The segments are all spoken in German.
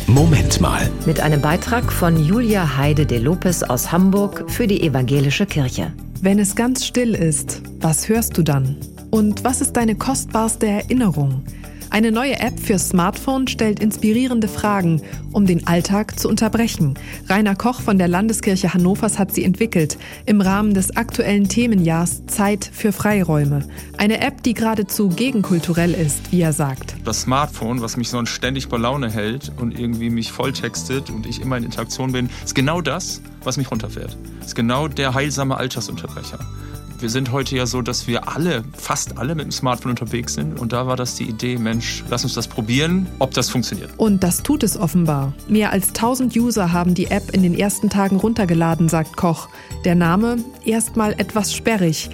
Moment mal. Mit einem Beitrag von Julia Heide de Lopez aus Hamburg für die Evangelische Kirche. Wenn es ganz still ist, was hörst du dann? Und was ist deine kostbarste Erinnerung? Eine neue App fürs Smartphone stellt inspirierende Fragen, um den Alltag zu unterbrechen. Rainer Koch von der Landeskirche Hannovers hat sie entwickelt, im Rahmen des aktuellen Themenjahrs Zeit für Freiräume. Eine App, die geradezu gegenkulturell ist, wie er sagt. Das Smartphone, was mich sonst ständig bei Laune hält und irgendwie mich volltextet und ich immer in Interaktion bin, ist genau das, was mich runterfährt. Ist genau der heilsame Alltagsunterbrecher. Wir sind heute ja so, dass wir fast alle mit dem Smartphone unterwegs sind. Und da war das die Idee, Mensch, lass uns das probieren, ob das funktioniert. Und das tut es offenbar. Mehr als 1000 User haben die App in den ersten Tagen runtergeladen, sagt Koch. Der Name erstmal etwas sperrig.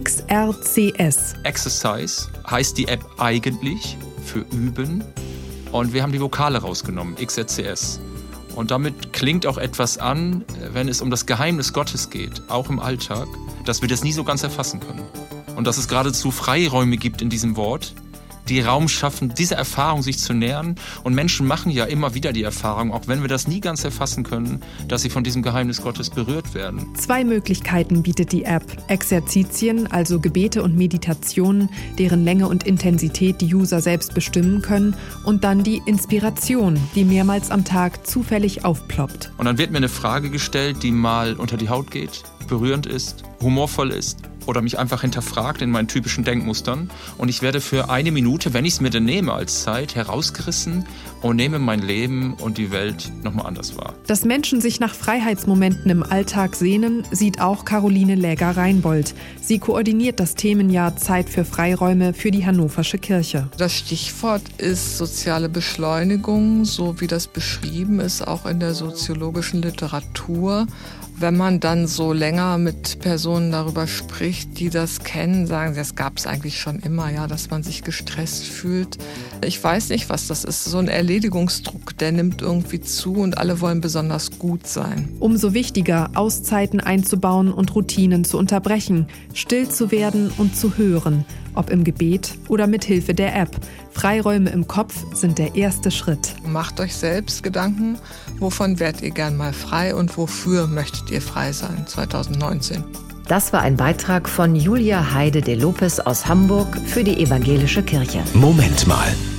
XRCS. Exercise heißt die App eigentlich für Üben. Und wir haben die Vokale rausgenommen, XRCS. Und damit klingt auch etwas an, wenn es um das Geheimnis Gottes geht, auch im Alltag, dass wir das nie so ganz erfassen können. Und dass es geradezu Freiräume gibt in diesem Wort, die Raum schaffen, dieser Erfahrung sich zu nähern. Und Menschen machen ja immer wieder die Erfahrung, auch wenn wir das nie ganz erfassen können, dass sie von diesem Geheimnis Gottes berührt werden. 2 Möglichkeiten bietet die App. Exerzitien, also Gebete und Meditationen, deren Länge und Intensität die User selbst bestimmen können. Und dann die Inspiration, die mehrmals am Tag zufällig aufploppt. Und dann wird mir eine Frage gestellt, die mal unter die Haut geht, berührend ist, humorvoll ist. Oder mich einfach hinterfragt in meinen typischen Denkmustern. Und ich werde für 1 Minute, wenn ich es mir denn nehme als Zeit, herausgerissen und nehme mein Leben und die Welt nochmal anders wahr. Dass Menschen sich nach Freiheitsmomenten im Alltag sehnen, sieht auch Caroline Läger-Reinbold. Sie koordiniert das Themenjahr Zeit für Freiräume für die Hannoversche Kirche. Das Stichwort ist soziale Beschleunigung, so wie das beschrieben ist, auch in der soziologischen Literatur. Wenn man dann so länger mit Personen darüber spricht, die das kennen, sagen sie, das gab es eigentlich schon immer, ja, dass man sich gestresst fühlt. Ich weiß nicht, was das ist. So ein Erledigungsdruck, der nimmt irgendwie zu und alle wollen besonders gut sein. Umso wichtiger, Auszeiten einzubauen und Routinen zu unterbrechen, still zu werden und zu hören, ob im Gebet oder mit Hilfe der App. Freiräume im Kopf sind der erste Schritt. Macht euch selbst Gedanken, wovon werdet ihr gern mal frei und wofür möchtet ihr frei sein 2019. Das war ein Beitrag von Julia Heide de Lopez aus Hamburg für die Evangelische Kirche. Moment mal.